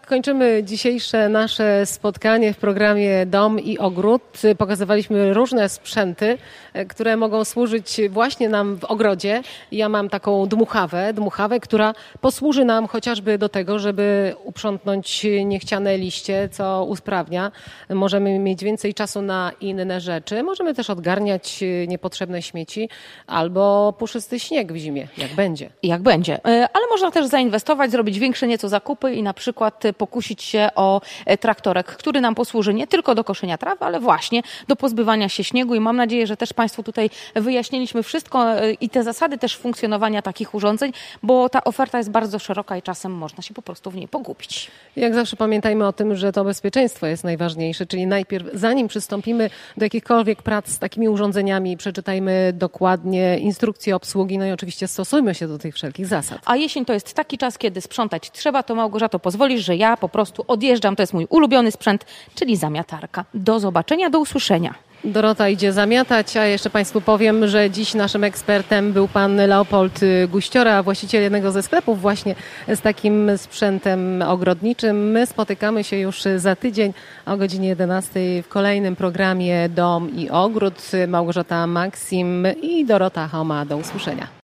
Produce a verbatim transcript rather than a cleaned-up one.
kończymy dzisiejsze nasze spotkanie w programie Dom i Ogród. Pokazywaliśmy różne sprzęty, które mogą służyć właśnie nam w ogrodzie. Ja mam taką dmuchawę, dmuchawę, która posłuży nam chociażby do tego, żeby uprzątnąć niechciane liście, co usprawnia. Możemy mieć więcej czasu na inne rzeczy. Możemy też odgarniać niepotrzebne śmieci albo puszysty śnieg w zimie, jak będzie. Jak będzie. Ale można też zainwestować, zrobić większe nieco zakupy i na przykład pokusić się o traktorek, który nam posłuży nie tylko do koszenia traw, ale właśnie do pozbywania się śniegu i mam nadzieję, że też Państwu tutaj wyjaśniliśmy wszystko i te zasady też funkcjonowania takich urządzeń, bo ta oferta jest bardzo szeroka i czasem można się po prostu w niej pogubić. Jak zawsze pamiętajmy o tym, że to bezpieczeństwo jest najważniejsze, czyli najpierw zanim przystąpimy do jakichkolwiek prac z takimi urządzeniami, przeczytajmy dokładnie instrukcje obsługi, no i oczywiście stosujmy się do tych wszelkich zasad. A jesień to jest taki czas, kiedy sprzątać trzeba, to Małgorzato pozwolisz, że ja po prostu odjeżdżam, to jest mój ulubiony sprzęt, czyli zamiatarka. Do zobaczenia, do usłyszenia. Dorota idzie zamiatać, a jeszcze Państwu powiem, że dziś naszym ekspertem był pan Leopold Guściora, właściciel jednego ze sklepów właśnie z takim sprzętem ogrodniczym. My spotykamy się już za tydzień o godzinie jedenastej w kolejnym programie Dom i Ogród. Małgorzata Maksim i Dorota Homa. Do usłyszenia.